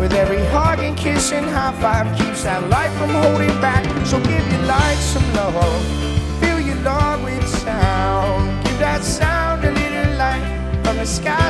With every hug and kiss and high five keeps that light from holding back. So give your light some love, fill your love with sound. Give that sound a little light from the sky.